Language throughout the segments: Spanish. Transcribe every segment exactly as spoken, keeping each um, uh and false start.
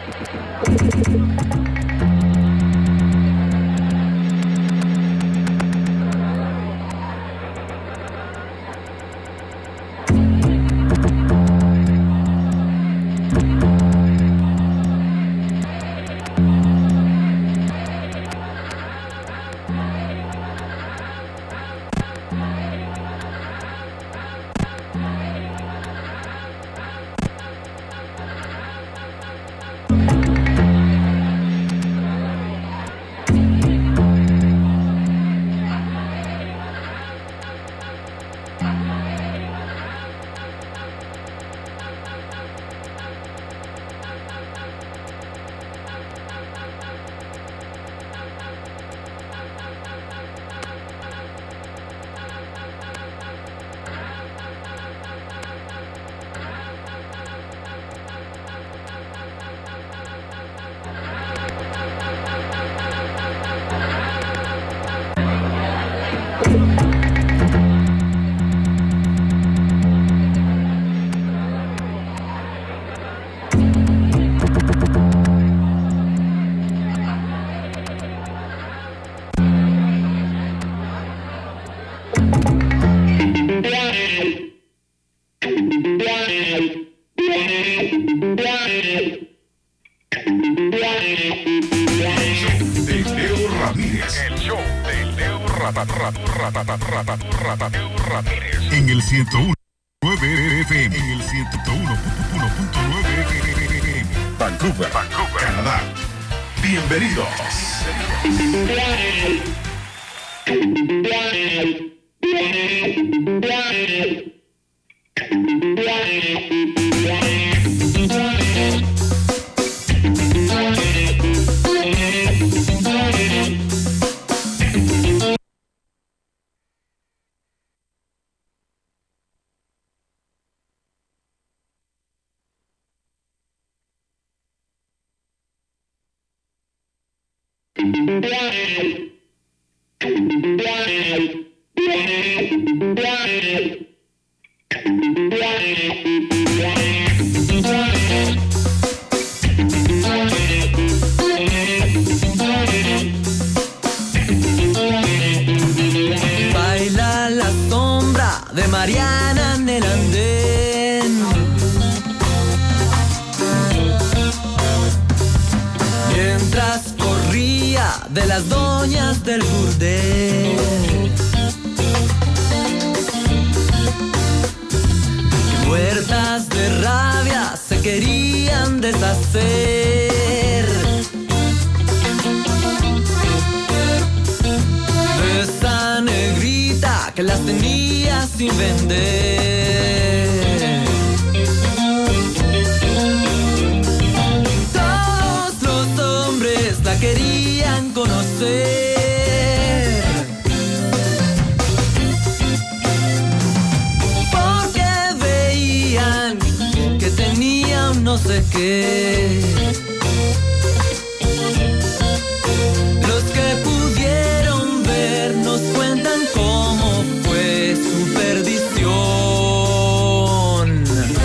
En el ciento uno punto nueve F M, en el ciento uno punto nueve F M, Vancouver, Vancouver, Canadá. Bienvenidos. Baila la sombra de Mariana en el andén. Mientras corría de las doñas del burdel. Muertas de rabia se querían deshacer de esa negrita que las tenía sin vender. Todos los hombres la querían conocer, tenía un no sé qué. Los que pudieron ver nos cuentan cómo fue su perdición.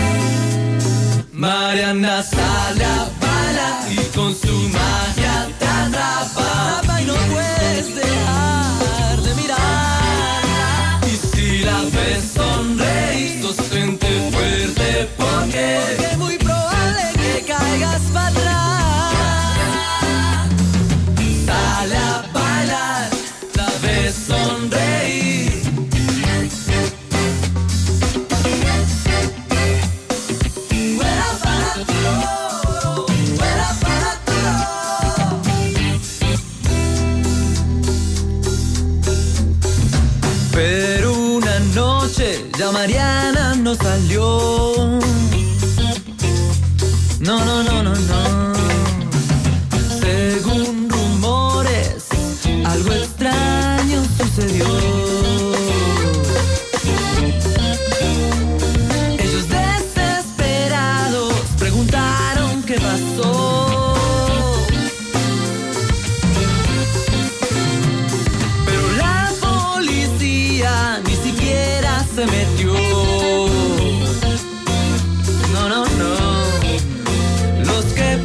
Mariana sale a bailar y con su magia te atrapa y no puedes dejar de mirar. Y si la ves sonreír, sostente fuerte porque es muy probable que caigas para atrás. Sale a bailar, la ves sonreír. Fuera para tu loro, fuera para tu loro. Pero una noche ya Mariana no salió. No, no, no, no, no. Según rumores, algo extraño sucedió. Ellos desesperados preguntaron qué pasó. Pero la policía ni siquiera se metió. No, no, no. Los que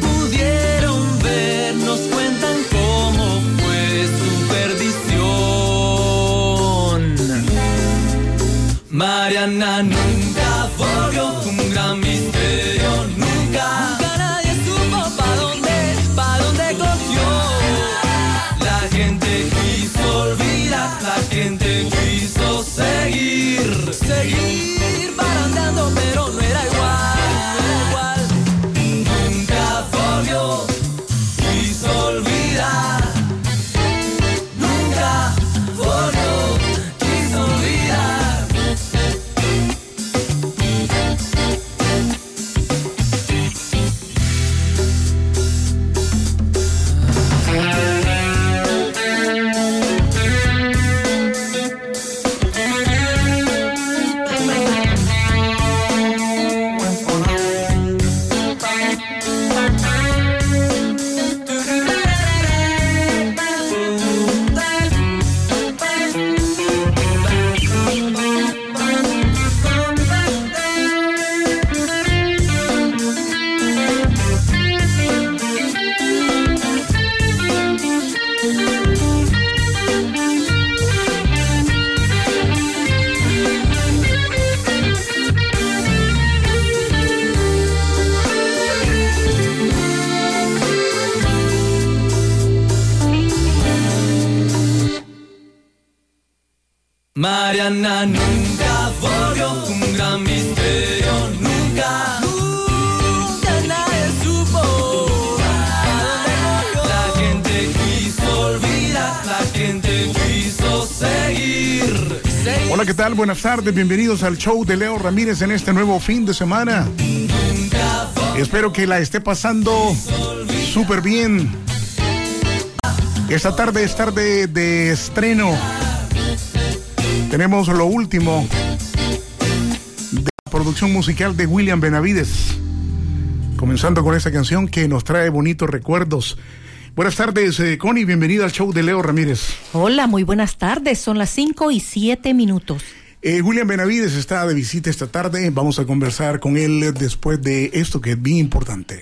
Mariana nunca volvió, un gran misterio, nunca, nunca nadie supo. La gente quiso olvidar, la gente quiso seguir. seguir. Hola, ¿qué tal? Buenas tardes, bienvenidos al show de Leo Ramírez en este nuevo fin de semana. Espero que la esté pasando súper bien. Esta tarde es tarde de estreno. Tenemos lo último de la producción musical de William Benavides, comenzando con esta canción que nos trae bonitos recuerdos. Buenas tardes, eh, Connie, bienvenida al show de Leo Ramírez. Hola, muy buenas tardes, son las cinco y siete minutos. Eh, William Benavides está de visita esta tarde, vamos a conversar con él después de esto que es bien importante.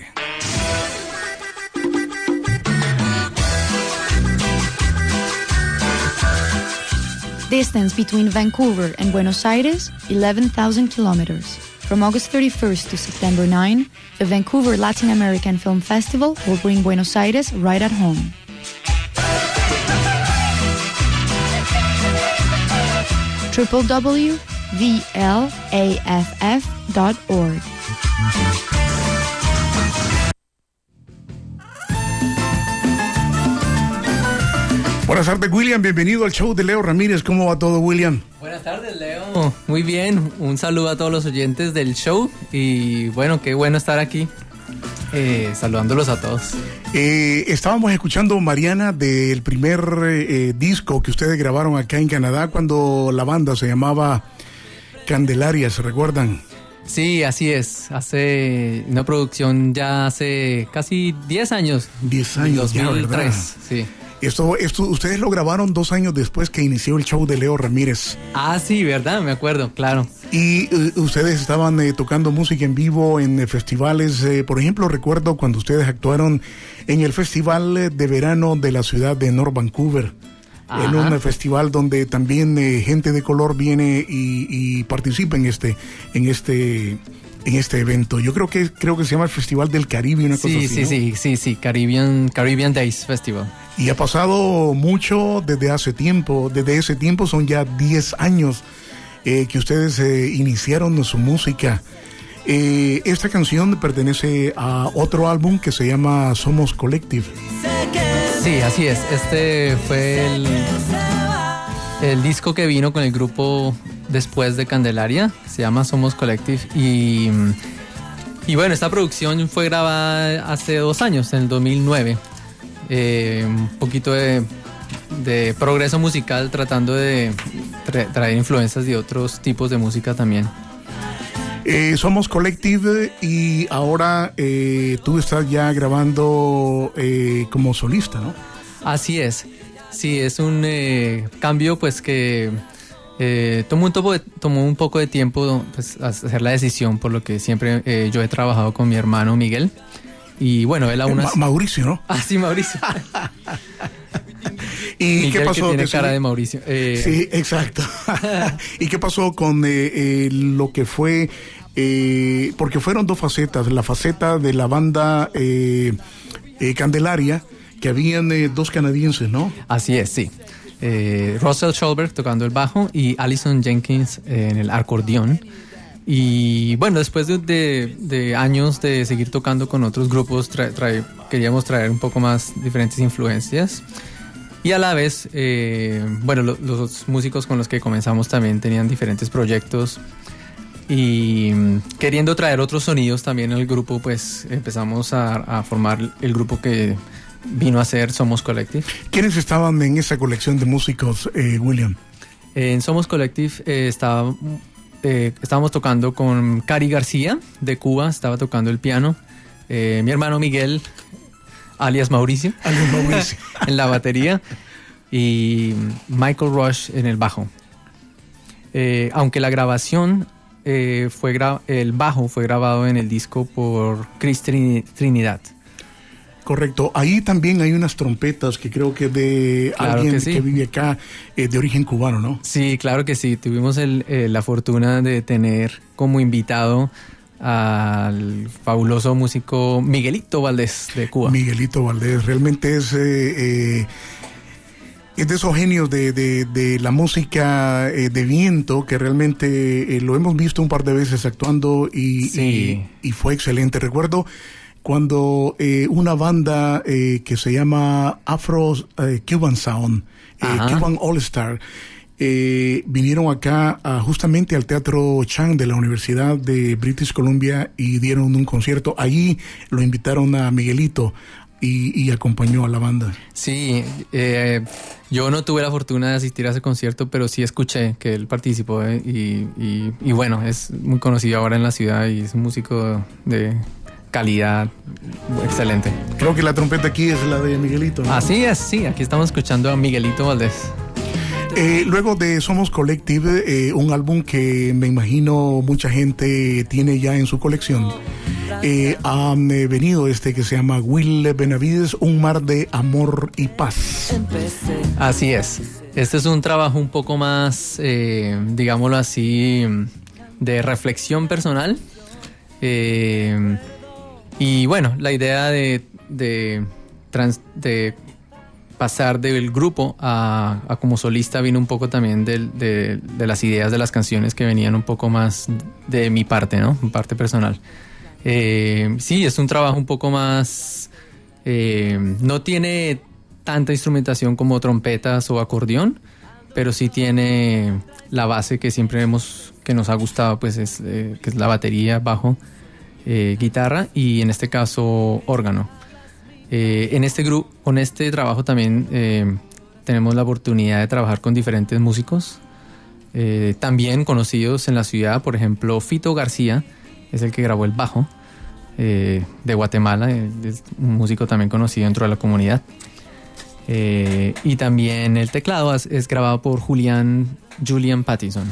Distance between Vancouver and Buenos Aires, eleven thousand kilometers. From August thirty-first to September ninth, the Vancouver Latin American Film Festival will bring Buenos Aires right at home. w w w dot v l a f f dot org. Buenas tardes, William, bienvenido al show de Leo Ramírez. ¿Cómo va todo, William? Buenas tardes, Leo. Muy bien, un saludo a todos los oyentes del show y bueno, qué bueno estar aquí eh, saludándolos a todos. Eh, estábamos escuchando, Mariana, del primer eh, disco que ustedes grabaron acá en Canadá cuando la banda se llamaba Candelaria, ¿se recuerdan? Sí, así es. Hace una producción ya hace casi diez años. diez años, dos mil tres, ya, ¿verdad? Sí. Esto, esto, ustedes lo grabaron dos años después que inició el show de Leo Ramírez. Ah, sí, ¿verdad? Me acuerdo, claro. Y uh, ustedes estaban eh, tocando música en vivo en eh, festivales. Eh, por ejemplo, recuerdo cuando ustedes actuaron en el Festival de Verano de la ciudad de North Vancouver. Ajá. En un eh, festival donde también eh, gente de color viene y, y participa en este, en este... en este evento. Yo creo que creo que se llama el Festival del Caribe, una cosa sí, así, sí, ¿no? sí, sí, sí, Caribbean, Caribbean Days Festival. Y ha pasado mucho desde hace tiempo. Desde ese tiempo son ya diez años eh, que ustedes eh, iniciaron su música. Eh, esta canción pertenece a otro álbum que se llama Somos Collective. Sí, así es. Este fue el, el disco que vino con el grupo después de Candelaria, se llama Somos Collective y, y bueno, esta producción fue grabada hace dos años, en el dos mil nueve. Eh, un poquito de, de progreso musical tratando de tra- traer influencias de otros tipos de música también. Eh, Somos Collective y ahora eh, tú estás ya grabando eh, como solista, ¿no? Así es, sí, es un eh, cambio pues que Eh, tomó, un topo de, tomó un poco de tiempo pues, hacer la decisión, por lo que siempre eh, yo he trabajado con mi hermano Miguel. Y bueno, él aún Ma- así... Mauricio, ¿no? Ah, sí, Mauricio. ¿Y Miguel, qué pasó? que tiene ¿Qué cara sí? de Mauricio. Eh, Sí, exacto. ¿Y qué pasó con eh, eh, lo que fue? Eh, porque fueron dos facetas. La faceta de la banda eh, eh, Candelaria, que habían eh, dos canadienses, ¿no? Así es, sí. Eh, Russell Schulberg tocando el bajo y Allison Jenkins eh, en el acordeón. Y bueno, después de, de, de años de seguir tocando con otros grupos, tra- tra- queríamos traer un poco más diferentes influencias. Y a la vez, eh, bueno, lo, los músicos con los que comenzamos también tenían diferentes proyectos. Y queriendo traer otros sonidos también al grupo, pues empezamos a, a formar el grupo que vino a ser Somos Collective. ¿Quiénes estaban en esa colección de músicos, eh, William? En Somos Collective eh, estaba, eh, estábamos tocando con Cari García de Cuba, estaba tocando el piano. Eh, mi hermano Miguel, alias Mauricio, Alias Mauricio. en la batería. Y Michael Rush en el bajo. Eh, aunque la grabación, eh, fue gra- el bajo fue grabado en el disco por Chris Trini- Trinidad. Correcto. Ahí también hay unas trompetas que creo que de Claro alguien que que, sí. vive acá, eh, de origen cubano, ¿no? Sí, claro que sí. Tuvimos el, eh, la fortuna de tener como invitado al fabuloso músico Miguelito Valdés de Cuba. Miguelito Valdés. Realmente es... Eh, eh, Es de esos genios de, de, de la música eh, de viento que realmente eh, lo hemos visto un par de veces actuando y, sí. y, y fue excelente. Recuerdo cuando eh, una banda eh, que se llama Afro eh, Cuban Sound, eh, Cuban All Star, eh, vinieron acá a, justamente al Teatro Chang de la Universidad de British Columbia y dieron un concierto. Allí lo invitaron a Miguelito y, y acompañó a la banda. Sí, eh, yo no tuve la fortuna de asistir a ese concierto, pero sí escuché que él participó eh, y, y, y bueno, es muy conocido ahora en la ciudad y es un músico de calidad excelente. Creo que la trompeta aquí es la de Miguelito, ¿no? Así es, sí, aquí estamos escuchando a Miguelito Valdés. Eh, luego de Somos Collective, eh, un álbum que me imagino mucha gente tiene ya en su colección, eh, ha eh, venido este que se llama Will Benavides, Un mar de amor y paz. Así es, este es un trabajo un poco más, eh, digámoslo así, de reflexión personal. Eh, y bueno, la idea de, de, trans, de pasar del grupo a, a como solista vino un poco también de, de, de las ideas de las canciones que venían un poco más de mi parte, ¿no? Mi parte personal. Eh, sí, es un trabajo un poco más... Eh, no tiene tanta instrumentación como trompetas o acordeón, pero sí tiene la base que siempre hemos, que nos ha gustado, pues es, eh, que es la batería, bajo, eh, guitarra y en este caso órgano. Eh, en este grupo, con este trabajo también eh, tenemos la oportunidad de trabajar con diferentes músicos, eh, también conocidos en la ciudad. Por ejemplo, Fito García es el que grabó el bajo, eh, de Guatemala, es un músico también conocido dentro de la comunidad. Eh, y también el teclado es, es grabado por Julian, Julian Pattison,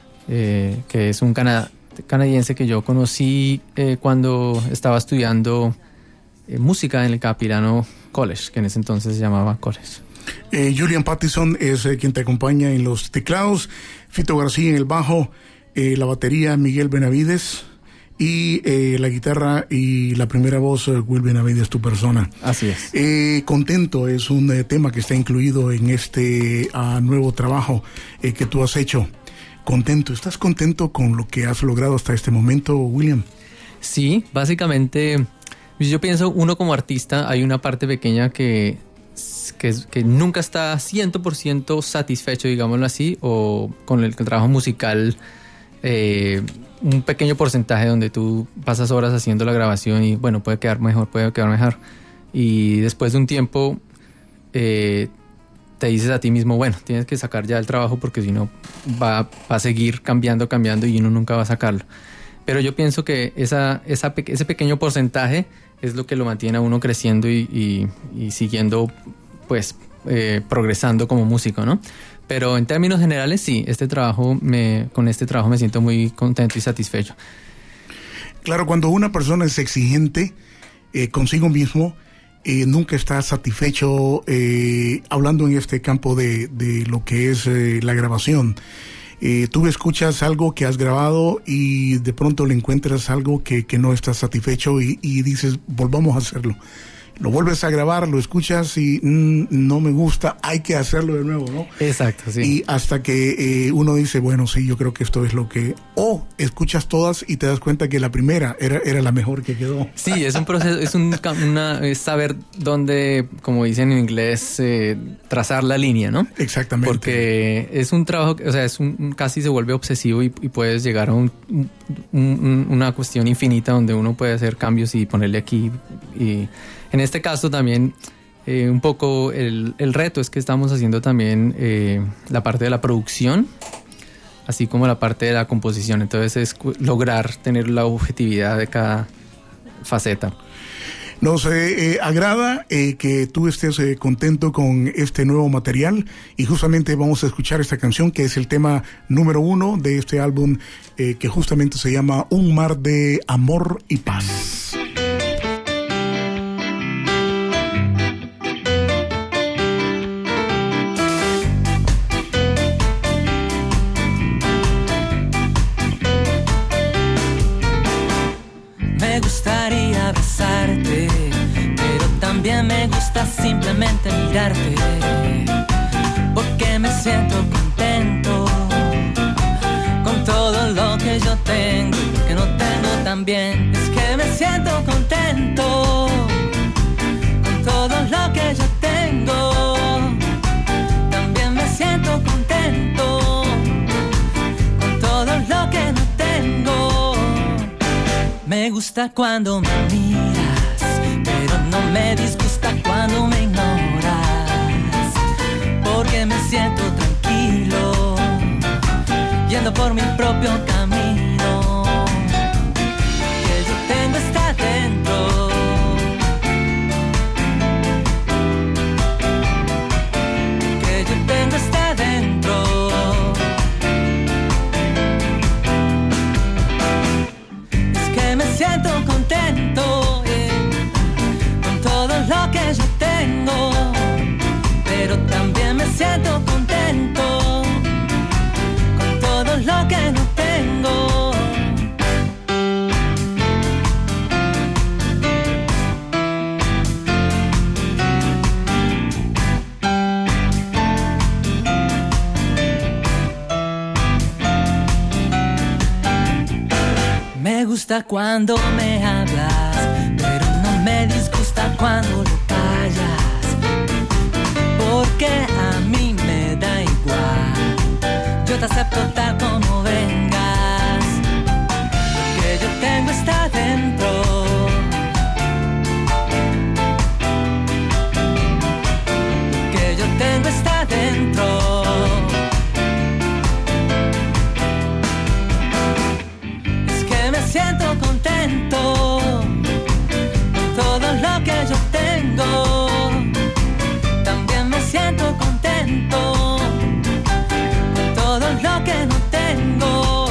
eh, que es un cana- canadiense que yo conocí eh, cuando estaba estudiando música en el Capilano College, que en ese entonces se llamaba College. Eh, Julian Pattison es eh, quien te acompaña en los teclados, Fito García en el bajo, eh, la batería Miguel Benavides y eh, la guitarra y la primera voz eh, Will Benavides, tu persona. Así es. Eh, Contento es un eh, tema que está incluido en este uh, nuevo trabajo eh, que tú has hecho. Contento, ¿estás contento con lo que has logrado hasta este momento, William? Sí, básicamente... Yo pienso, uno como artista, hay una parte pequeña que, que, que nunca está cien por ciento satisfecho, digámoslo así, o con el, el trabajo musical, eh, un pequeño porcentaje donde tú pasas horas haciendo la grabación y bueno, puede quedar mejor, puede quedar mejor. Y después de un tiempo eh, te dices a ti mismo, bueno, tienes que sacar ya el trabajo porque si no va, va a seguir cambiando, cambiando y uno nunca va a sacarlo. Pero yo pienso que esa, esa, ese pequeño porcentaje es lo que lo mantiene a uno creciendo y, y, y siguiendo, pues, eh, progresando como músico, ¿no? Pero en términos generales, sí, este trabajo me, con este trabajo me siento muy contento y satisfecho. Claro, cuando una persona es exigente eh, consigo mismo, eh, nunca está satisfecho, eh, hablando en este campo de, de lo que es eh, la grabación. Eh, tú escuchas algo que has grabado y de pronto le encuentras algo que, que no estás satisfecho y, y dices, volvamos a hacerlo. Lo vuelves a grabar, lo escuchas y mmm, no me gusta, hay que hacerlo de nuevo, ¿no? Exacto, sí. Y hasta que eh, uno dice, bueno, sí, yo creo que esto es lo que... O escuchas todas y te das cuenta que la primera era, era la mejor que quedó. Sí, es un proceso, es, un, una, es saber dónde, como dicen en inglés, eh, trazar la línea, ¿no? Exactamente. Porque es un trabajo, o sea, es un, casi se vuelve obsesivo y, y puedes llegar a un, un, un, una cuestión infinita donde uno puede hacer cambios y ponerle aquí y... En este caso también eh, un poco el, el reto es que estamos haciendo también eh, la parte de la producción, así como la parte de la composición. Entonces es lograr tener la objetividad de cada faceta. Nos eh, eh, agrada eh, que tú estés eh, contento con este nuevo material y justamente vamos a escuchar esta canción que es el tema número uno de este álbum eh, que justamente se llama Un mar de amor y paz. Me gustaría abrazarte, pero también me gusta simplemente mirarte. que me siento contento con todo lo que yo tengo y lo que no tengo también. Es que me siento contento con todo lo que yo tengo. También me siento contento con todo lo que no tengo. Me gusta cuando me miras, pero no me disgusta cuando me ignoras, porque me siento tranquilo yendo por mi propio camino. Que yo tengo está dentro, que yo tengo está dentro. Es que me siento contento, yeah, con todo lo que yo tengo, pero también me siento contento con todo lo que no tengo. Me gusta cuando me hablas, pero no me disgusta cuando lo callas, porque a mí me da igual, yo te acepto tal como vengas. Lo que yo tengo está dentro, lo que yo tengo está dentro. Es que me siento contento con todo lo que yo tengo. También me siento contento con todo lo que no tengo.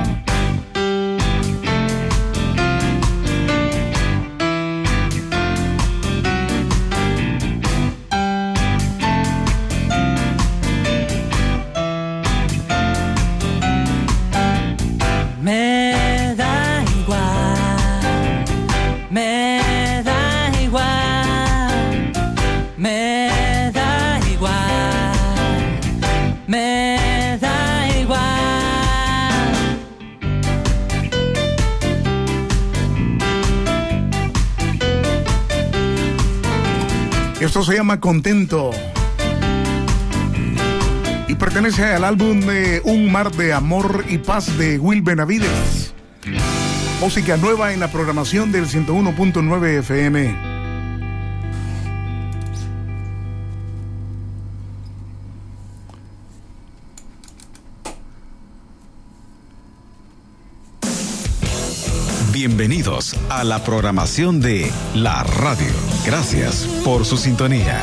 Me da igual, me da igual, me da igual, me da igual. Esto se llama Contento y pertenece al álbum de Un Mar de Amor y Paz de Will Benavides. Música nueva en la programación del ciento uno punto nueve F M. Bienvenidos a la programación de la radio. Gracias por su sintonía.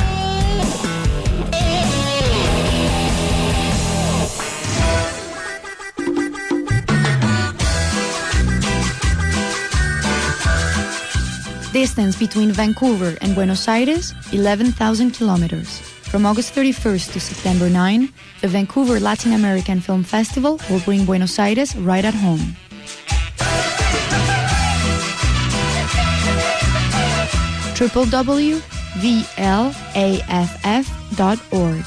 Distance between Vancouver and Buenos Aires, eleven thousand kilometers. From August thirty-first to September ninth, the Vancouver Latin American Film Festival will bring Buenos Aires right at home. w w w dot v l a f f dot org.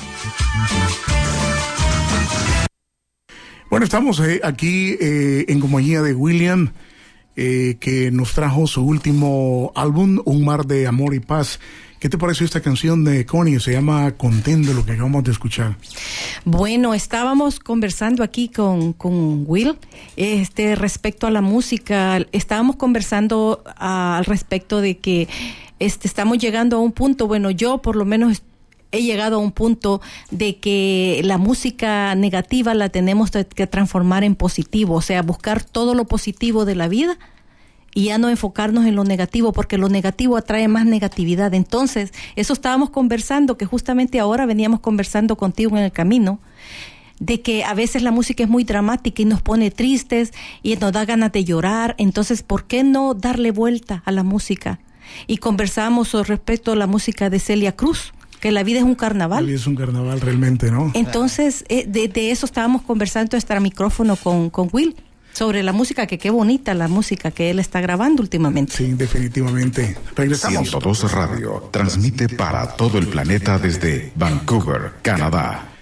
Bueno, estamos eh, aquí eh, en compañía de William, eh, que nos trajo su último álbum, Un Mar de Amor y Paz. ¿Qué te pareció esta canción de Connie? Se llama Contento, lo que acabamos de escuchar. Bueno, estábamos conversando aquí con, con Will este, respecto a la música. Estábamos conversando uh, al respecto de que este, estamos llegando a un punto, bueno, yo por lo menos he llegado a un punto de que la música negativa la tenemos que transformar en positivo, o sea, buscar todo lo positivo de la vida y ya no enfocarnos en lo negativo, porque lo negativo atrae más negatividad. Entonces, eso estábamos conversando, que justamente ahora veníamos conversando contigo en el camino, de que a veces la música es muy dramática y nos pone tristes y nos da ganas de llorar. Entonces, ¿por qué no darle vuelta a la música? Y conversamos respecto a la música de Celia Cruz, que la vida es un carnaval. La vida es un carnaval realmente, ¿no? Entonces, eh, de, de eso estábamos conversando extra micrófono con, con Will, sobre la música, que qué bonita la música que él está grabando últimamente. Sí, definitivamente. Regresamos. ciento dos Radio transmite para todo el planeta desde Vancouver, Canadá.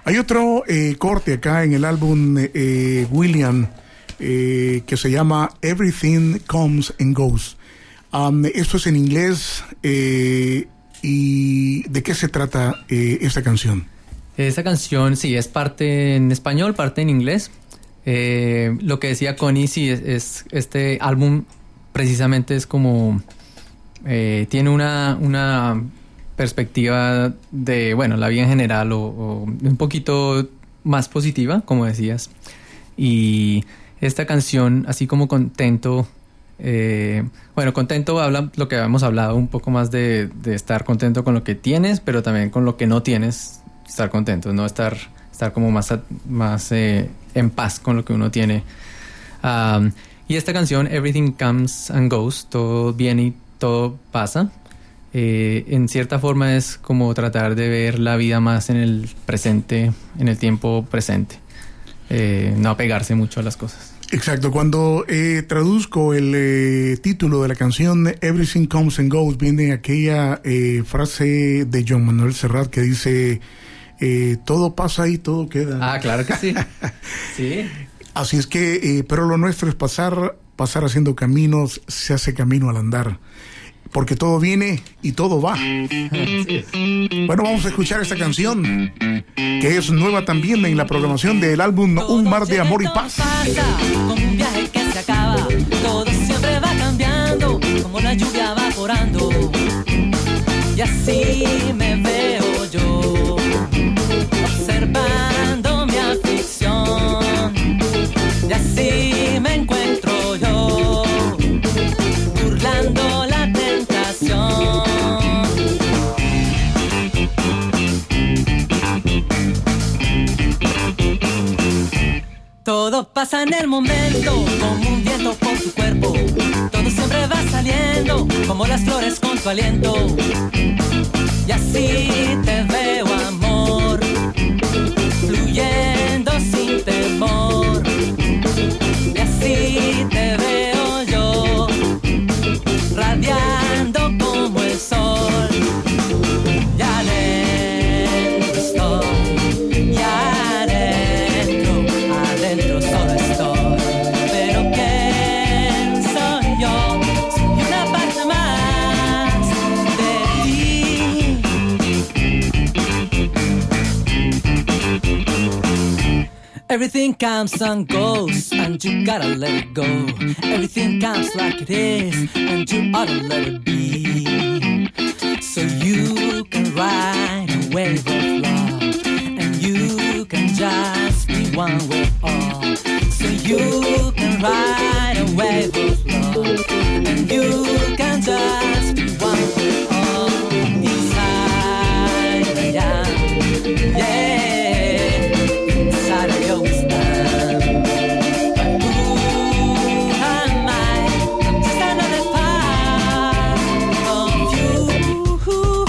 Hay otro eh, corte acá en el álbum eh, William eh, que se llama Everything Comes and Goes. Um, esto es en inglés. Eh, ¿Y de qué se trata eh, esta canción? Esta canción, sí, es parte en español, parte en inglés. Eh, lo que decía Connie, sí, es, es este álbum precisamente es como... Eh, tiene una, una perspectiva de, bueno, la vida en general o, o un poquito más positiva, como decías. Y esta canción, así como Contento, eh, bueno, Contento habla lo que habíamos hablado, un poco más de, de estar contento con lo que tienes, pero también con lo que no tienes, estar contento, no estar, estar como más, más eh, en paz con lo que uno tiene. Um, y esta canción, Everything Comes and Goes, todo viene y todo pasa. Eh, en cierta forma es como tratar de ver la vida más en el presente, en el tiempo presente, eh, no apegarse mucho a las cosas. Exacto, cuando eh, traduzco el eh, título de la canción Everything Comes and Goes, viene aquella eh, frase de Joan Manuel Serrat que dice eh, todo pasa y todo queda. Ah, claro que sí. Sí. Así es que, eh, pero lo nuestro es pasar, pasar haciendo caminos, se hace camino al andar. Porque todo viene y todo va. Bueno, vamos a escuchar esta canción, que es nueva también en la programación del álbum Un Mar de Amor y Paz. Pasa, como un viaje que se acaba, todo siempre va cambiando, como la lluvia evaporando. Y así me veo yo, observando mi aflicción. Y así me encuentro yo, burlando la todo pasa en el momento, como un viento por tu cuerpo. Todo siempre va saliendo, como las flores con tu aliento. Y así te veo, amor, fluyendo sin temor. Y así te veo yo, radiando como el sol. Y adentro estoy, y adentro, adentro solo estoy. Pero ¿quién soy yo? Soy una parte más de ti. Everything comes and goes, and you gotta let it go. Everything comes like it is, and you ought to let it be. So you can ride a wave of love, and you can just be one with all. So you can ride a wave of love, and you can just be one with all. Inside I am, yeah, inside I always stand. But who am I? I'm just another part of you.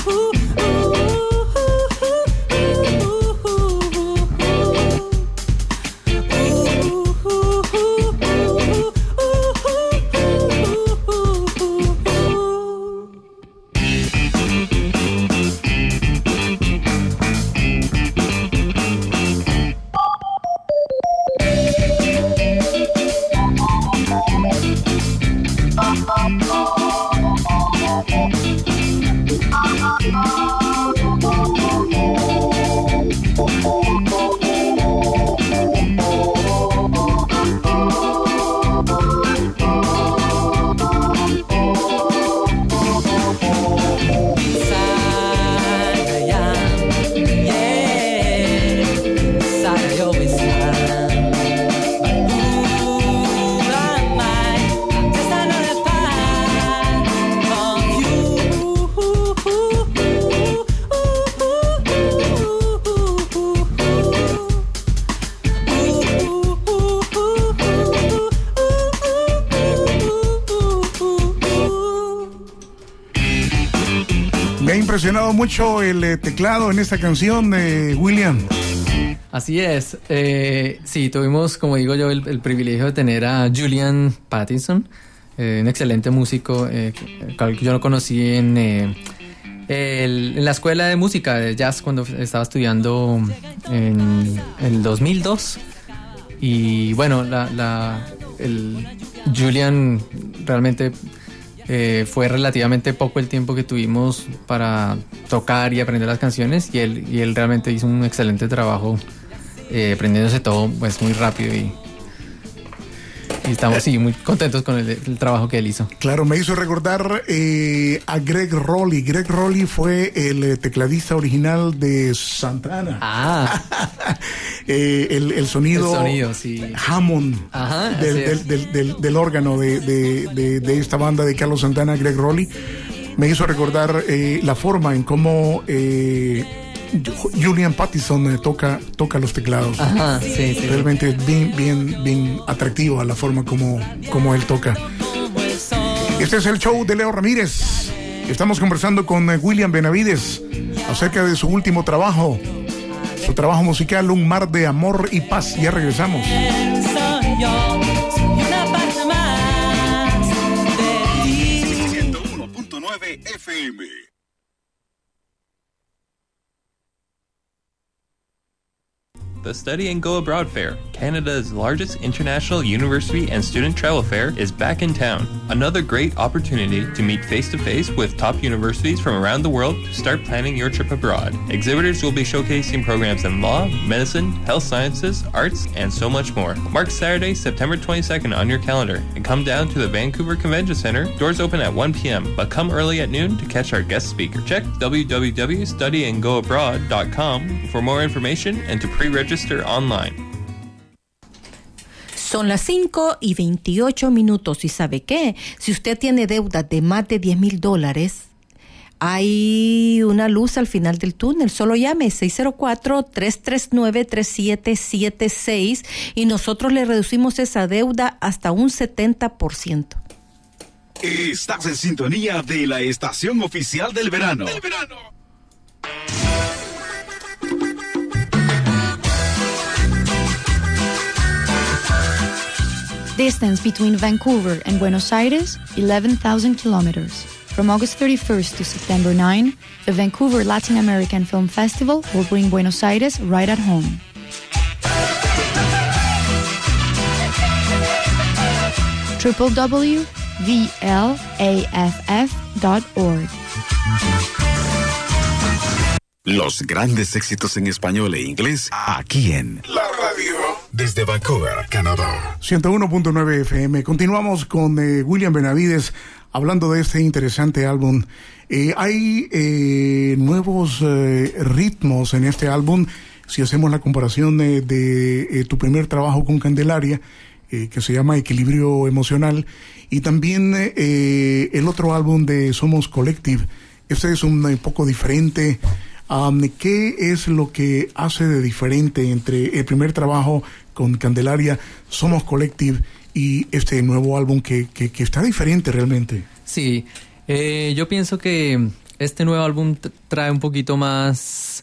Me ha impresionado mucho el eh, teclado en esta canción de William. Así es. Eh, sí, tuvimos, como digo yo, el, el privilegio de tener a Julian Pattison, eh, un excelente músico, eh, que yo lo conocí en, eh, El, en la escuela de música de jazz cuando estaba estudiando en el dos mil dos. Y bueno, la, la, el Julian realmente eh, fue relativamente poco el tiempo que tuvimos para tocar y aprender las canciones, y él, y él realmente hizo un excelente trabajo eh, aprendiéndose todo pues muy rápido, y, y estamos sí, muy contentos con el, el trabajo que él hizo. Claro, me hizo recordar eh, a Greg Rowley. Greg Rowley fue el eh, tecladista original de Santana. Ah. eh, el, el sonido, el sonido sí. Hammond. Ajá, del, del, del, del, del órgano de, de, de, de esta banda de Carlos Santana, Greg Rowley. Me hizo recordar eh, la forma en cómo eh, Julian Pattison eh, toca, toca los teclados. Ajá, sí, sí. Realmente es bien, bien, bien atractivo a la forma como, como él toca. Este es el show de Leo Ramírez. Estamos conversando con eh, William Benavides acerca de su último trabajo, su trabajo musical, Un Mar de Amor y Paz. Ya regresamos. ciento uno punto nueve F M. The Study and Go Abroad Fair, Canada's largest international university and student travel fair, is back in town. Another great opportunity to meet face-to-face with top universities from around the world to start planning your trip abroad. Exhibitors will be showcasing programs in law, medicine, health sciences, arts, and so much more. Mark Saturday, September twenty-second on your calendar and come down to the Vancouver Convention Center. Doors open at one p.m., but come early at noon to catch our guest speaker. Check w w w dot study and go abroad dot com for more information and to pre-register online. Son las cinco y veintiocho minutos. ¿Y sabe qué? Si usted tiene deuda de más de diez mil dólares, hay una luz al final del túnel. Solo llame seis cero cuatro, tres tres nueve, tres siete siete seis y nosotros le reducimos esa deuda hasta un setenta por ciento. Estás en sintonía de la estación oficial del verano. ¡Del verano! Distance between Vancouver and Buenos Aires, eleven thousand kilometers. From August thirty-first to September ninth, the Vancouver Latin American Film Festival will bring Buenos Aires right at home. w w w dot v l a f f dot org. Los grandes éxitos en español e inglés aquí en La Radio desde Vancouver, Canadá. ciento uno punto nueve F M. Continuamos con eh, William Benavides hablando de este interesante álbum. Eh, hay eh, nuevos eh, ritmos en este álbum. Si hacemos la comparación eh, de eh, tu primer trabajo con Candelaria, eh, que se llama Equilibrio Emocional, y también eh, el otro álbum de Somos Collective. Este es un eh, poco diferente. Um, ¿Qué es lo que hace de diferente entre el primer trabajo con Candelaria, Somos Collective, y este nuevo álbum que, que, que está diferente realmente? Sí, eh, yo pienso que este nuevo álbum t- trae un poquito más,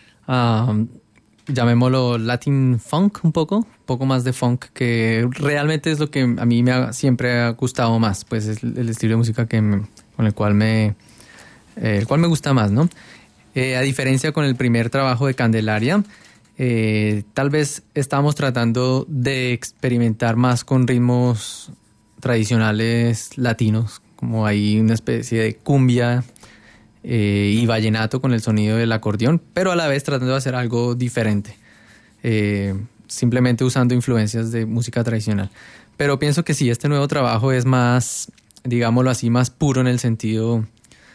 uh, llamémoslo Latin Funk un poco, un poco más de funk, que realmente es lo que a mí me ha, siempre ha gustado más, pues es el estilo de música que me, con el cual me, eh, el cual me gusta más, ¿no? Eh, a diferencia con el primer trabajo de Candelaria, eh, tal vez estábamos tratando de experimentar más con ritmos tradicionales latinos, como hay una especie de cumbia eh, y vallenato con el sonido del acordeón, pero a la vez tratando de hacer algo diferente, eh, simplemente usando influencias de música tradicional. Pero pienso que sí, este nuevo trabajo es más, digámoslo así, más puro en el sentido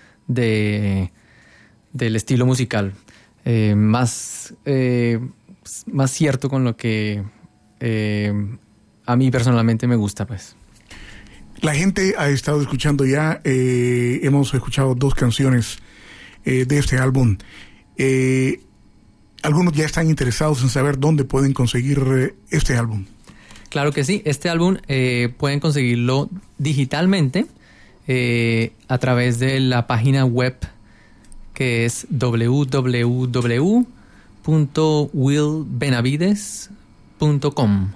de... del estilo musical, eh, más, eh, más cierto con lo que eh, a mí personalmente me gusta, pues. La gente ha estado escuchando ya, eh, hemos escuchado dos canciones eh, de este álbum. Eh, algunos ya están interesados en saber dónde pueden conseguir eh, este álbum. Claro que sí, este álbum eh, pueden conseguirlo digitalmente eh, a través de la página web que es w w w punto will benavides punto com.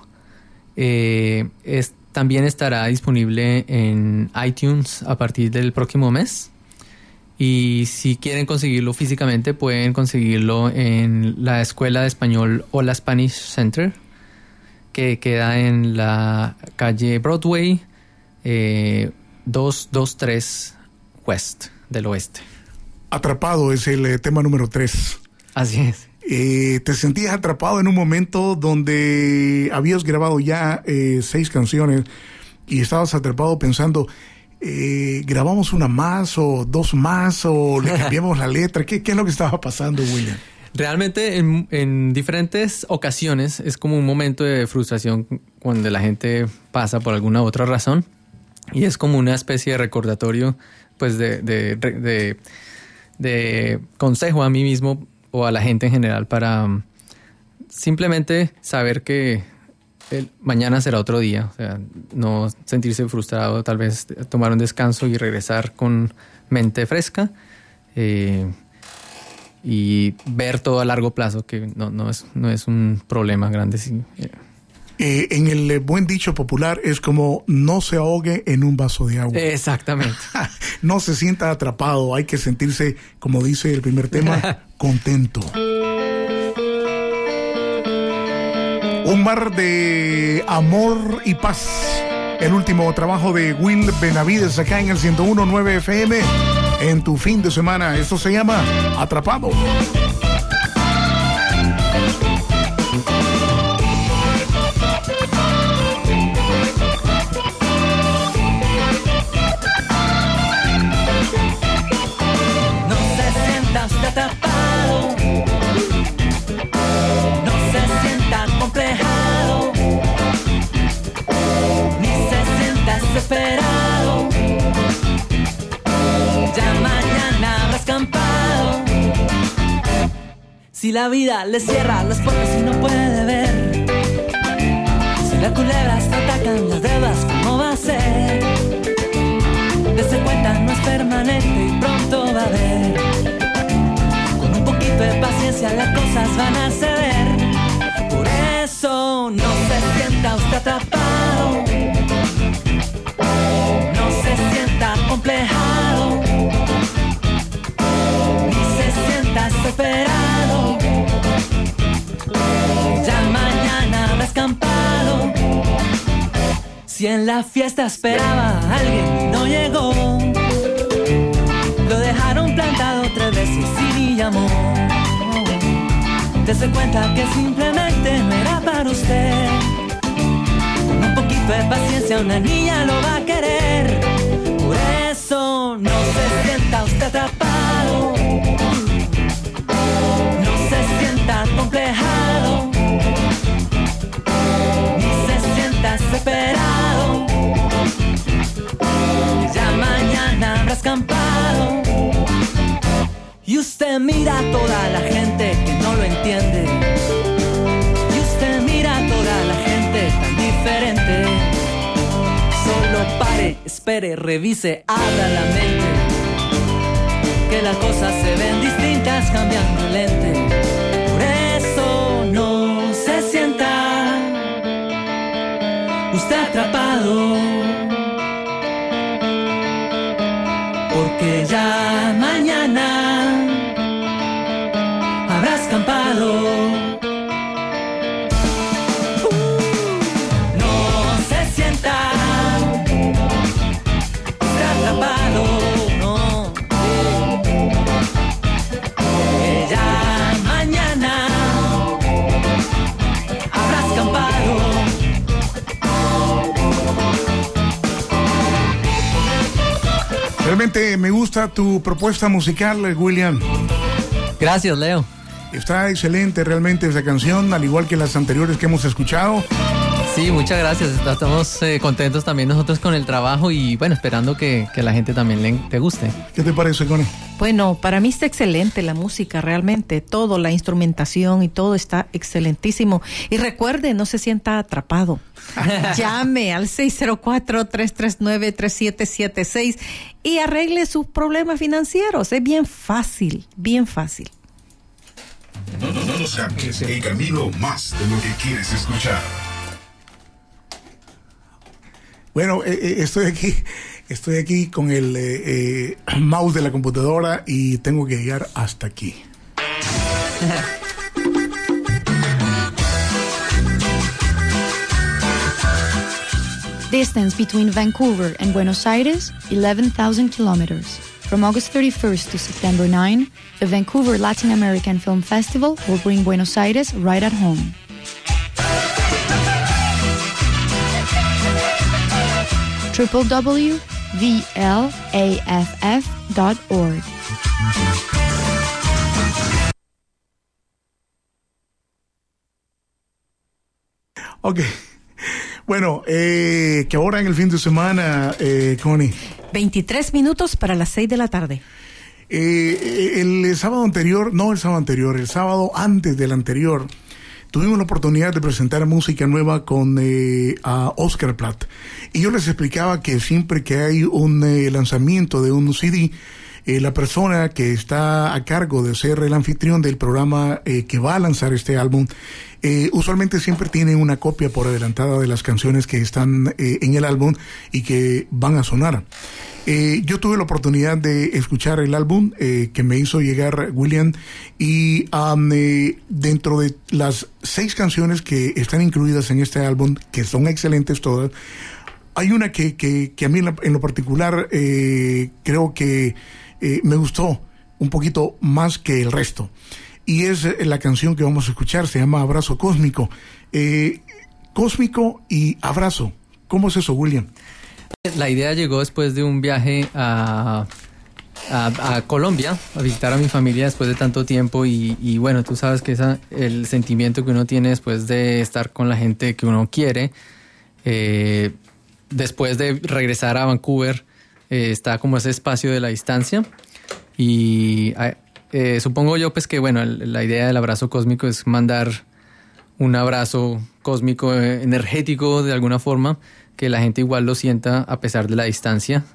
Eh, es, también estará disponible en iTunes a partir del próximo mes. Y si quieren conseguirlo físicamente, pueden conseguirlo en la Escuela de Español Hola Spanish Center, que queda en la calle Broadway eh, doscientos veintitrés West del Oeste. Atrapado es el eh, tema número tres. Así es. Eh, te sentías atrapado en un momento donde habías grabado ya eh, seis canciones y estabas atrapado pensando, eh, ¿grabamos una más o dos más o le cambiamos la letra? ¿Qué, ¿Qué es lo que estaba pasando, William? Realmente en, en diferentes ocasiones es como un momento de frustración cuando la gente pasa por alguna otra razón y es como una especie de recordatorio pues de, de, de, de, de consejo a mí mismo o a la gente en general para um, simplemente saber que el, mañana será otro día, o sea, no sentirse frustrado, tal vez tomar un descanso y regresar con mente fresca eh, y ver todo a largo plazo, que no, no, es, no es un problema grande. Sí. Eh, en el eh, buen dicho popular es como no se ahogue en un vaso de agua. Exactamente. No se sienta atrapado, hay que sentirse, como dice el primer tema, contento. Un mar de amor y paz. El último trabajo de Will Benavides acá en el ciento uno punto nueve F M en tu fin de semana. Esto se llama Atrapado. Atrapado, no se sienta complejado, ni se sienta desesperado, ya mañana habrá escampado. Si la vida le cierra las puertas y no puede ver, si las culebras te atacan las deudas, ¿cómo va a ser? Dese cuenta, no es permanente y pronto va a ver. De paciencia las cosas van a ceder. Por eso no se sienta usted atrapado, no se sienta complejado, ni se sienta desesperado, ya mañana habrá escampado. Si en la fiesta esperaba a alguien y no llegó, lo dejaron plantado tres veces y llamó. Dese cuenta que simplemente no era para usted. Con un poquito de paciencia una niña lo va a querer. Por eso no se sienta usted atrapado, no se sienta complejado, ni se sienta desesperado, ya mañana habrá escampado. Y usted mira a toda la gente que no lo entiende, y usted mira a toda la gente tan diferente. Solo pare, espere, revise, abra la mente, que las cosas se ven distintas cambiando lente. Por eso no se sienta usted atrapado, porque ya mañana habrá escampado. Uh, no se sienta usted atrapado, no, porque ya mañana habrá escampado. Realmente me gusta tu propuesta musical, William. Gracias, Leo. Está excelente realmente esa canción, al igual que las anteriores que hemos escuchado. Sí, muchas gracias. Estamos eh, contentos también nosotros con el trabajo y bueno, esperando que, que a la gente también le, te guste. ¿Qué te parece, Connie? Bueno, para mí está excelente la música, realmente. Todo, la instrumentación y todo está excelentísimo. Y recuerde, no se sienta atrapado. Llame al seis cero cuatro, tres tres nueve, tres siete siete seis y arregle sus problemas financieros. Es bien fácil, bien fácil. No, no, no nos cambies, el camino más de lo que quieres escuchar. Bueno, eh, eh, estoy aquí Estoy aquí con el eh, eh, mouse de la computadora y tengo que llegar hasta aquí. Distance between Vancouver and Buenos Aires, eleven thousand kilometers. From August thirty-first to September ninth, the Vancouver Latin American Film Festival will bring Buenos Aires right at home. w w w dot v l a f f dot org. Ok. Bueno, eh, ¿qué hora en el fin de semana, eh, Connie? veintitrés minutos para las seis de la tarde. Eh, el sábado anterior, no el sábado anterior, el sábado antes del anterior, tuvimos la oportunidad de presentar música nueva con eh, a Oscar Platt. Y yo les explicaba que siempre que hay un eh, lanzamiento de un C D, eh, la persona que está a cargo de ser el anfitrión del programa eh, que va a lanzar este álbum, eh, usualmente siempre tiene una copia por adelantada de las canciones que están eh, en el álbum y que van a sonar. Eh, yo tuve la oportunidad de escuchar el álbum eh, que me hizo llegar William y um, eh, dentro de las seis canciones que están incluidas en este álbum, que son excelentes todas, hay una que, que, que a mí en, la, en lo particular eh, creo que eh, me gustó un poquito más que el resto, y es eh, la canción que vamos a escuchar, se llama Abrazo Cósmico. Eh, Cósmico y abrazo, ¿cómo es eso, William? La idea llegó después de un viaje a, a, a Colombia, a visitar a mi familia después de tanto tiempo y, y bueno, tú sabes que esa, el sentimiento que uno tiene después de estar con la gente que uno quiere, eh, después de regresar a Vancouver, eh, está como ese espacio de la distancia y eh, supongo yo pues que bueno, el, la idea del abrazo cósmico es mandar un abrazo cósmico eh, energético de alguna forma, que la gente igual lo sienta a pesar de la distancia.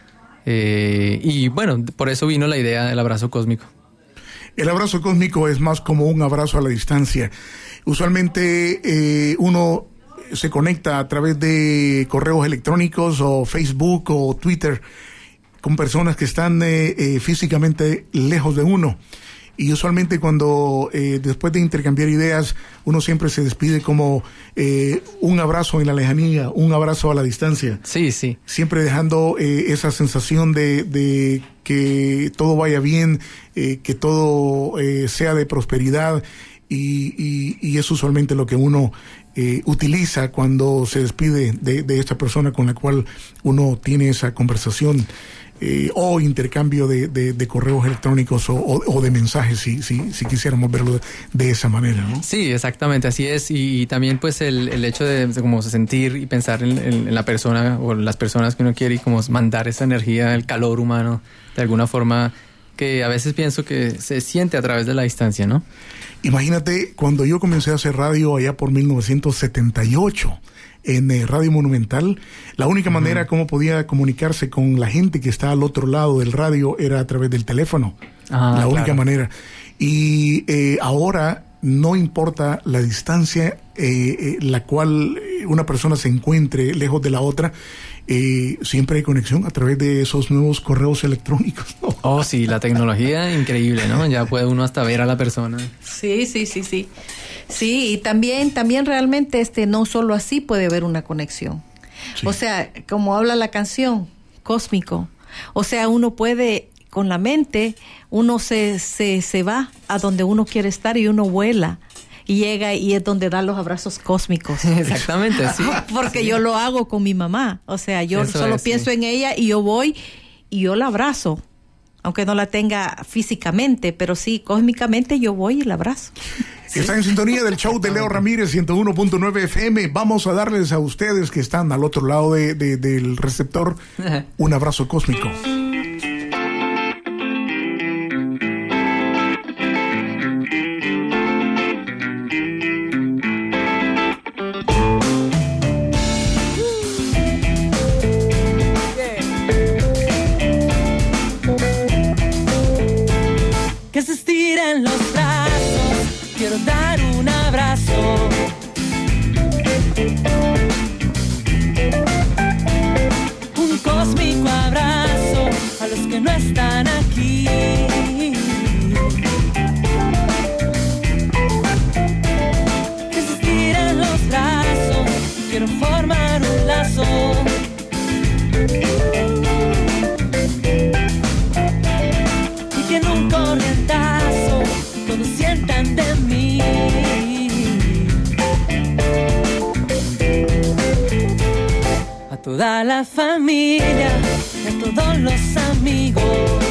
Eh, y bueno, por eso vino la idea del abrazo cósmico. El abrazo cósmico es más como un abrazo a la distancia. Usualmente eh, uno se conecta a través de correos electrónicos o Facebook o Twitter con personas que están eh, eh, físicamente lejos de uno. Y usualmente cuando eh, después de intercambiar ideas uno siempre se despide como eh, un abrazo en la lejanía, un abrazo a la distancia. Sí, sí. Siempre dejando eh, esa sensación de, de que todo vaya bien, eh, que todo eh, sea de prosperidad y, y, y es usualmente lo que uno eh, utiliza cuando se despide de, de esta persona con la cual uno tiene esa conversación. Eh, o intercambio de, de, de correos electrónicos o, o, o de mensajes, si, si, si quisiéramos verlo de, de esa manera, ¿no? Sí, exactamente, así es. Y, y también pues el, el hecho de, de como sentir y pensar en, en, en la persona o las personas que uno quiere y como mandar esa energía, el calor humano, de alguna forma que a veces pienso que se siente a través de la distancia, ¿no? Imagínate, cuando yo comencé a hacer radio allá por mil novecientos setenta y ocho, en eh, Radio Monumental, la única uh-huh. manera como podía comunicarse con la gente que está al otro lado del radio era a través del teléfono. Ah, la única claro. manera. Y eh, ahora no importa la distancia eh, eh, la cual una persona se encuentre lejos de la otra, eh, siempre hay conexión a través de esos nuevos correos electrónicos, ¿no? Oh, sí, la tecnología increíble, ¿no? Ya puede uno hasta ver a la persona. Sí, sí, sí, sí. Sí, y también, también realmente este no solo así puede haber una conexión. Sí. O sea, como habla la canción, cósmico. O sea, uno puede, con la mente, uno se, se, se va a donde uno quiere estar y uno vuela. Y llega y es donde da los abrazos cósmicos. Exactamente, sí. Porque sí. yo lo hago con mi mamá. O sea, yo Eso solo es, pienso sí. en ella y yo voy y yo la abrazo. Aunque no la tenga físicamente, pero sí, cósmicamente yo voy y la abrazo. Sí. Están en sintonía del show de Leo Ramírez, ciento uno punto nueve F M. Vamos a darles a ustedes que están al otro lado de, de, del receptor un abrazo cósmico. Que se estiren los brazos, quiero dar un abrazo. Un cósmico abrazo. no están aquí. Que se estiren los brazos, quiero formar un lazo. Y que en un corrientazo todos sientan de mí. A toda la familia y a todos los amigos.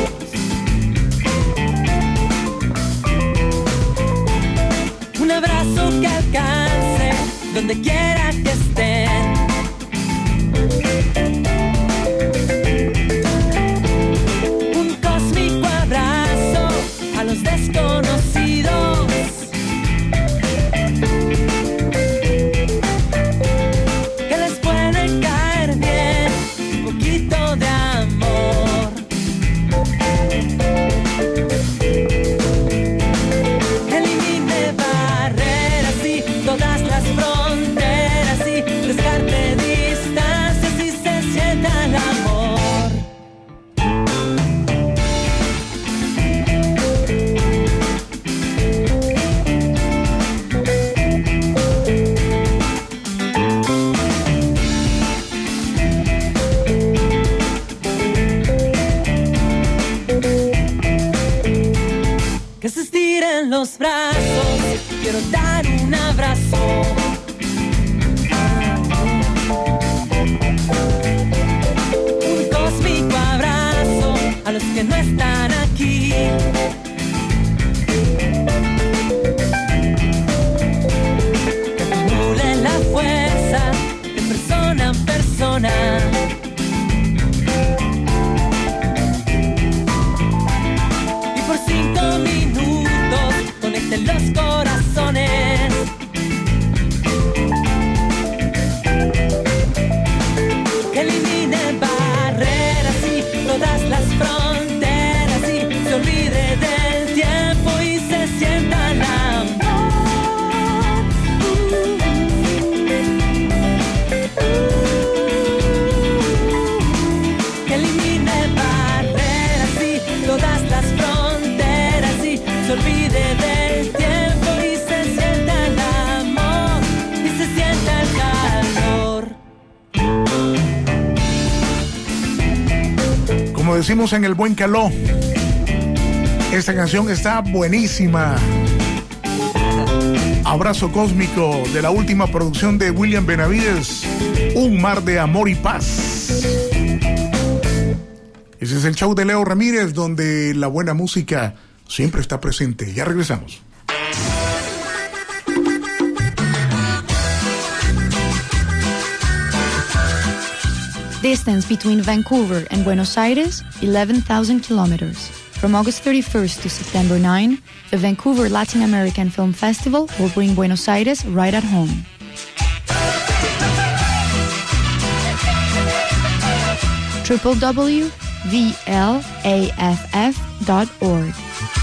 Un abrazo que alcance donde quiera que estén. Un cósmico abrazo a los desconocidos. Que les puede caer bien un poquito de amor. Elimine barreras y todas las fronteras y descarte distancias y se sienta el amor. Que se estiren los brazos, quiero dar un abrazo. Un cósmico abrazo a los que no están aquí. Que acumulen la fuerza de persona en persona. Y por cinco minutos conecten los corazones. Que eliminen barreras y todas las fronteras y se olvide del tiempo y se sienta el amor. Que eliminen barreras y todas las fronteras y se olvide del tiempo y se sienta el amor y se sienta el calor. Como decimos en el buen caló, esta canción está buenísima. Abrazo cósmico de la última producción de William Benavides, Un mar de amor y paz. Ese es el show de Leo Ramírez, donde la buena música siempre está presente. Ya regresamos. Distance between Vancouver and Buenos Aires, eleven thousand kilometers. From August thirty-first to September ninth, the Vancouver Latin American Film Festival will bring Buenos Aires right at home. w w w dot v l a f f dot org.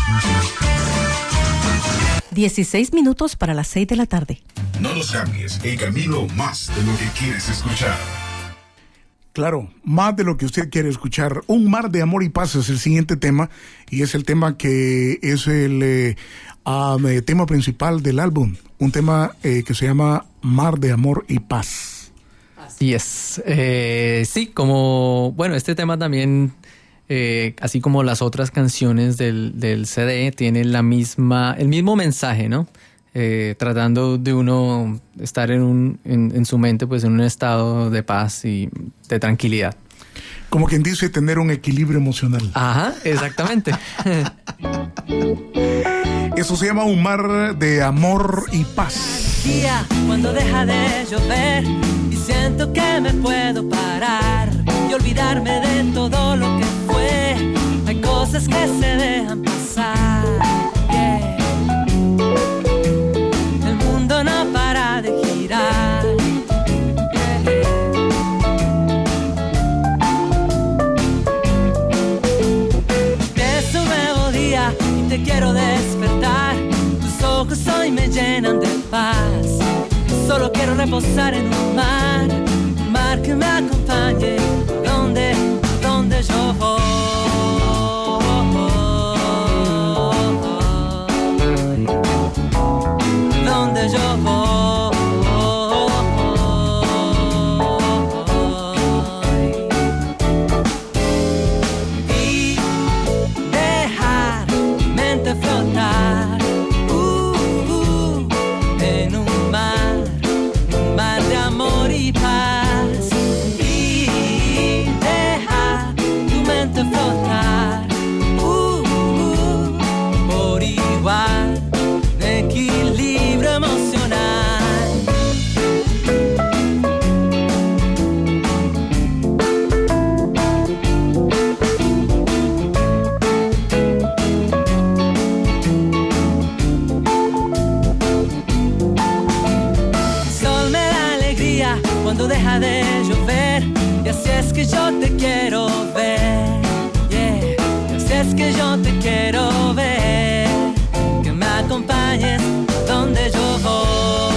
dieciséis minutos para las seis de la tarde. No los cambies, en camino más de lo que quieres escuchar. Claro, más de lo que usted quiere escuchar. Un mar de amor y paz es el siguiente tema, y es el tema que es el eh, um, eh, tema principal del álbum. Un tema eh, que se llama Mar de Amor y Paz. Así es. Eh, sí, como, bueno, este tema también, eh, así como las otras canciones del, del C D, tiene la misma, el mismo mensaje, ¿no? Eh, tratando de uno estar en, un, en, en su mente, pues en un estado de paz y de tranquilidad. Como quien dice, tener un equilibrio emocional. Ajá, exactamente. Eso se llama Un mar de amor y paz. Día cuando deja de llover y siento que me puedo parar y olvidarme de todo lo que fue. Hay cosas que se dejan pasar. Yeah. El mundo no para de girar. Yeah. Es un nuevo día y te quiero despertar. Tus ojos hoy me llenan de paz. Solo quiero reposar en un mar, un mar que me acompañe donde, donde yo voy. que yo te quiero ver, yeah. Si es que yo te quiero ver, que me acompañes donde yo voy.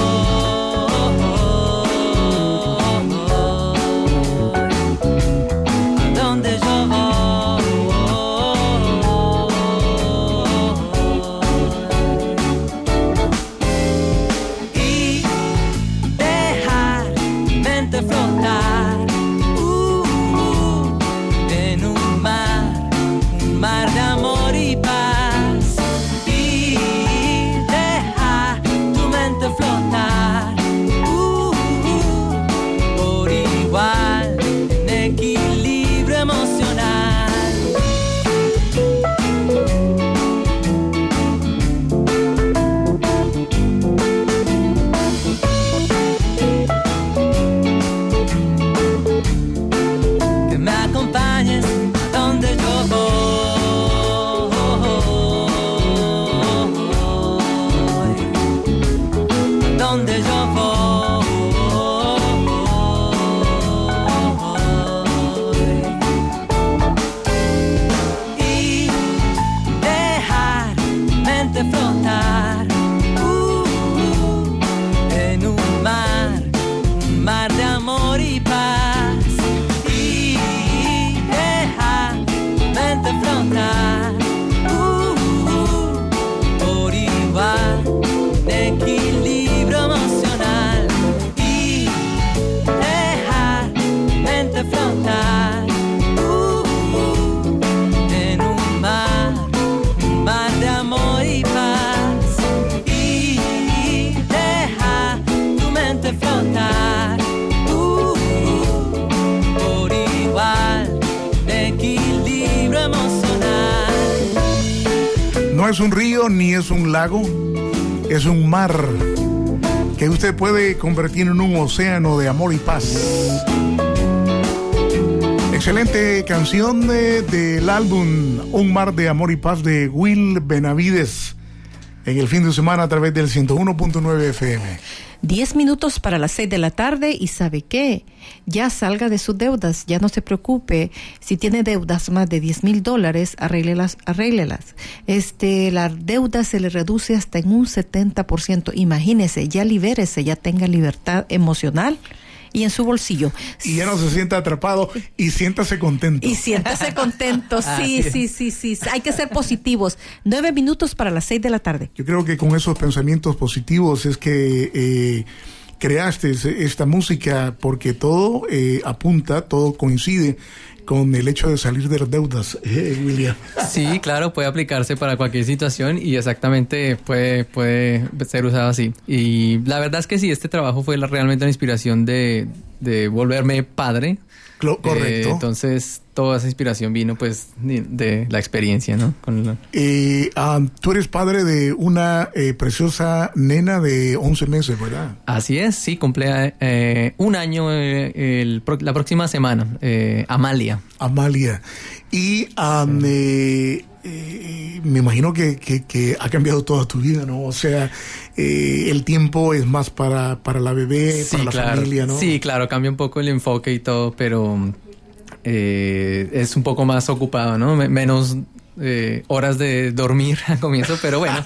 No es un río ni es un lago, es un mar que usted puede convertir en un océano de amor y paz. Excelente canción de, del álbum Un mar de amor y paz de Will Benavides en el fin de semana a través del ciento uno punto nueve F M. Diez minutos para las seis de la tarde y ¿sabe qué? Ya salga de sus deudas, ya no se preocupe. Si tiene deudas más de diez mil dólares, arréglelas, arréglelas. Este, la deuda se le reduce hasta en un setenta por ciento. Imagínese, ya libérese, ya tenga libertad emocional y en su bolsillo. Y ya no se sienta atrapado y siéntase contento. Y siéntase contento, sí, sí, sí, sí. Hay que ser positivos. Nueve minutos para las seis de la tarde. Yo creo que con esos pensamientos positivos es que eh, creaste esta música, porque todo eh, apunta, todo coincide con el hecho de salir de las deudas, eh, William. Sí, claro, puede aplicarse para cualquier situación y exactamente puede, puede ser usado así. Y la verdad es que sí, este trabajo fue la, realmente la inspiración de, de volverme padre. Correcto. Eh, entonces, toda esa inspiración vino pues de, de la experiencia, ¿no? Con la... eh, um, tú eres padre de una eh, preciosa nena de once meses, ¿verdad? Así es, sí, cumple eh, un año eh, el, la próxima semana, eh, Amalia. Amalia. Y um, sí. eh, eh, me imagino que, que, que ha cambiado toda tu vida, ¿no? O sea, eh, el tiempo es más para, para la bebé, sí, para la claro. familia, ¿no? Sí, claro, cambia un poco el enfoque y todo, pero eh, es un poco más ocupado, ¿no? Menos eh, horas de dormir al comienzo, pero bueno.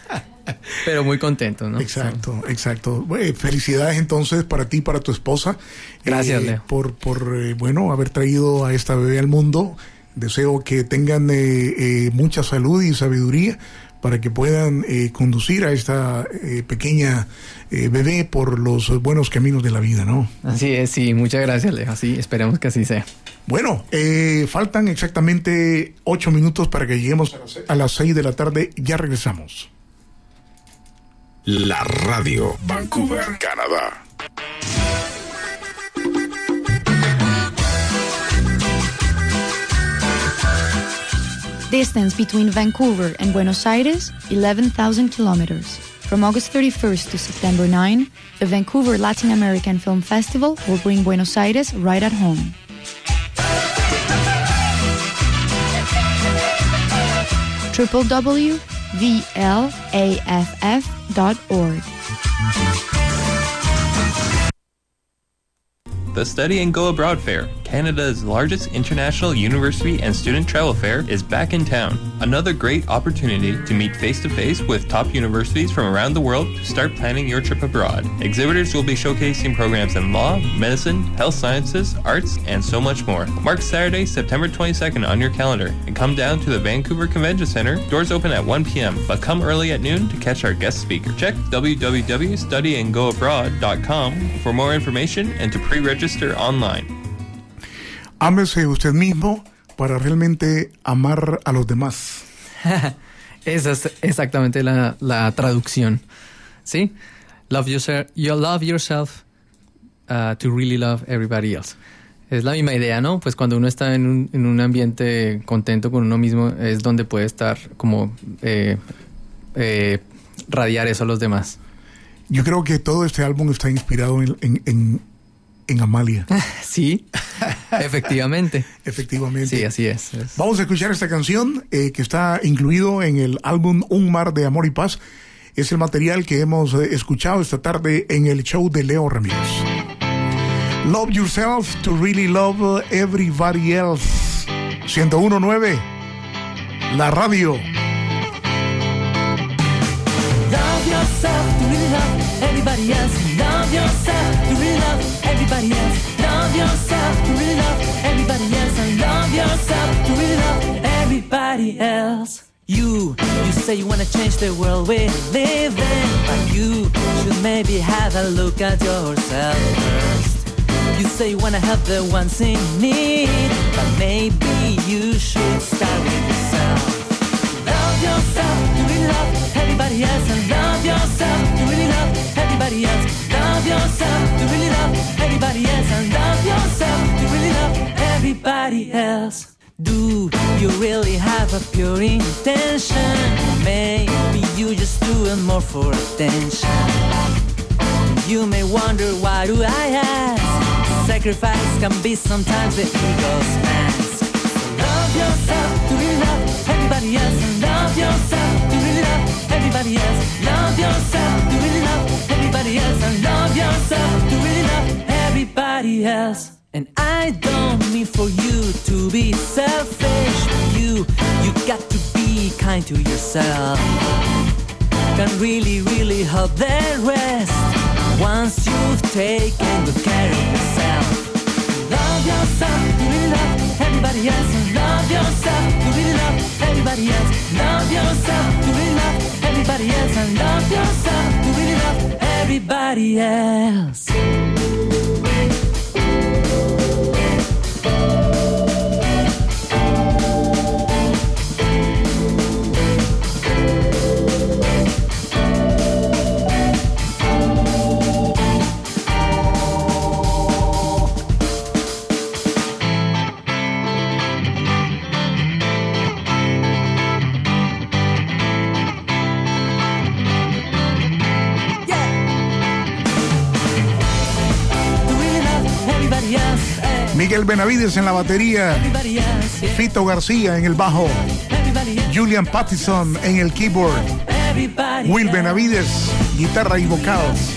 Pero muy contento, ¿no? Exacto, exacto. Bueno, felicidades entonces para ti y para tu esposa. Gracias, eh, Leo. Por, por eh, bueno, haber traído a esta bebé al mundo. Deseo que tengan eh, eh, mucha salud y sabiduría para que puedan eh, conducir a esta eh, pequeña eh, bebé por los buenos caminos de la vida, ¿no? Así es, sí. Muchas gracias, Leo. Así, esperemos que así sea. Bueno, eh, faltan exactamente ocho minutos para que lleguemos a las seis de la tarde. Ya regresamos. La radio Vancouver, Canadá. Distance between Vancouver and Buenos Aires, eleven thousand kilometers. From August thirty-first to September ninth, the Vancouver Latin American Film Festival will bring Buenos Aires right at home. w w w dot v l a f f dot org. The Study and Go Abroad Fair, Canada's largest international university and student travel fair, is back in town. Another great opportunity to meet face-to-face with top universities from around the world to start planning your trip abroad. Exhibitors will be showcasing programs in law, medicine, health sciences, arts, and so much more. Mark Saturday, September twenty-second on your calendar and come down to the Vancouver Convention Center. Doors open at one p.m., but come early at noon to catch our guest speaker. Check w w w dot study and go abroad dot com for more information and to pre-register online. Ámese usted mismo para realmente amar a los demás. Esa es exactamente la, la traducción. ¿Sí? Love yourself, you love yourself uh, to really love everybody else. Es la misma idea, ¿no? Pues cuando uno está en un, en un ambiente contento con uno mismo es donde puede estar como eh, eh, radiar eso a los demás. Yo creo que todo este álbum está inspirado en, en, en, en Amalia. Sí, efectivamente. Efectivamente. Sí, así es, es. Vamos a escuchar esta canción eh, que está incluido en el álbum Un Mar de Amor y Paz. Es el material que hemos eh, escuchado esta tarde en el show de Leo Ramírez. Love yourself to really love everybody else. ciento uno punto nueve, la radio. Love yourself to really love everybody else. Love yourself to really love everybody else. Love yourself to really love everybody else. And love yourself to really love everybody else. You, you say you wanna change the world we live in, but you should maybe have a look at yourself first. You say you wanna help the ones in need, but maybe you should start with yourself. Love yourself to really love everybody else. And love yourself to really love everybody else. Love yourself to really love everybody else. And love yourself to really love everybody else. Do you really have a pure intention? Maybe you just do it more for attention. You may wonder, why do I ask? Sacrifice can be sometimes the ego's mask. Love yourself to really love everybody else. And love yourself to really love everybody else. Love yourself to really love everybody else. And love yourself to really love everybody else. And I don't mean for you to be selfish, but you, you got to be kind to yourself. Can really, really help the rest once you've taken good care of yourself. Love yourself to really love everybody else. And love yourself to really love everybody else. Love yourself to really love everybody else. And love yourself to really love everybody else. Miguel Benavides en la batería, Fito García en el bajo, Julian Pattison en el keyboard, Will Benavides, guitarra y vocals.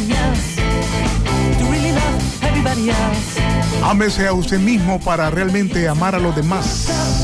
Ámese a usted mismo para realmente amar a los demás.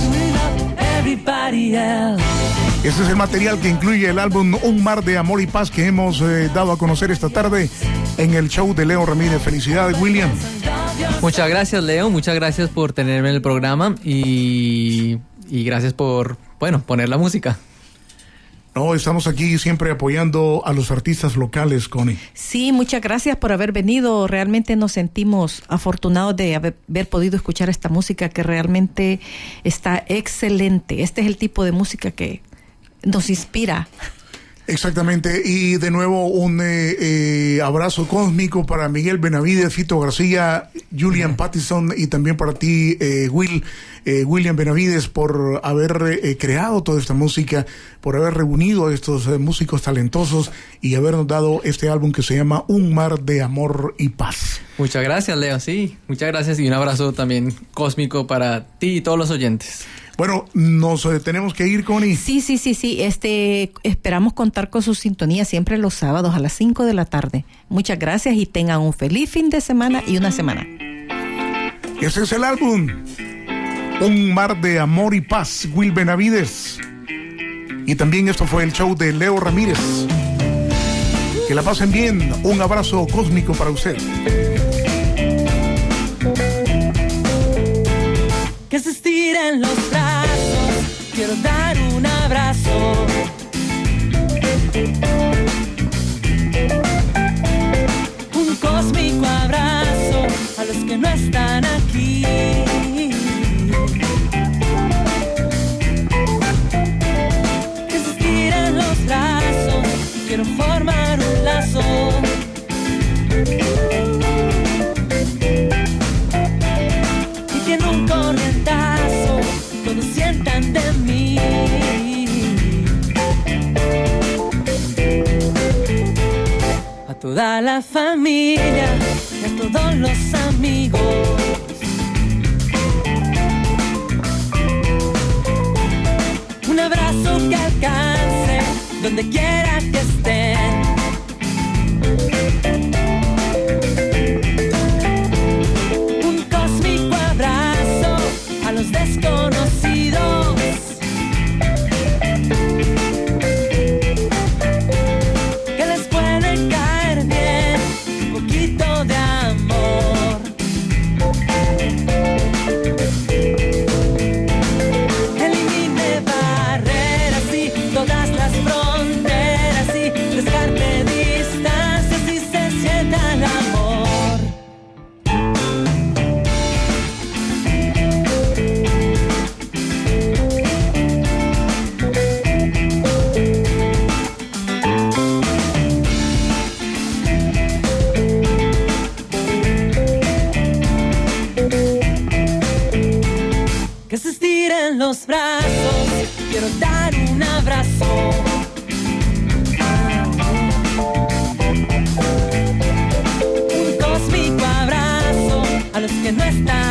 Ese es el material que incluye el álbum Un Mar de Amor y Paz que hemos eh, dado a conocer esta tarde en el show de Leo Ramírez. Felicidades, William. Muchas gracias, Leo. Muchas gracias por tenerme en el programa y, y gracias por, bueno, poner la música. No, estamos aquí siempre apoyando a los artistas locales, Connie. Sí, muchas gracias por haber venido. Realmente nos sentimos afortunados de haber, haber podido escuchar esta música que realmente está excelente. Este es el tipo de música que nos inspira. Exactamente, y de nuevo un eh, eh, abrazo cósmico para Miguel Benavides, Fito García, Julian Pattison y también para ti, eh, Will, eh, William Benavides, por haber eh, creado toda esta música, por haber reunido a estos eh, músicos talentosos y habernos dado este álbum que se llama Un Mar de Amor y Paz. Muchas gracias, Leo, sí, muchas gracias y un abrazo también cósmico para ti y todos los oyentes. Bueno, nos eh, tenemos que ir, Connie. Sí, sí, sí, sí. Este, esperamos contar con su sintonía siempre los sábados a las cinco de la tarde. Muchas gracias y tengan un feliz fin de semana y una semana. Ese es el álbum Un mar de amor y paz, Will Benavides. Y también esto fue el show de Leo Ramírez. Que la pasen bien. Un abrazo cósmico para usted. Que se estiren los brazos, quiero dar un abrazo. Un cósmico abrazo a los que no están aquí. Que se estiren los brazos, quiero formar un lazo. Y que en un corrientazo todos sientan de mí. A toda la familia y a todos los amigos. Un abrazo que alcance donde quiera que estén. Un cósmico abrazo a los desconocidos. Que les puede caer bien un poquito de amor. Elimine barreras y todas las fronteras y descarte distancias y se sienta el amor. Que se estiren los brazos, quiero dar un abrazo. Un cósmico abrazo a los que no están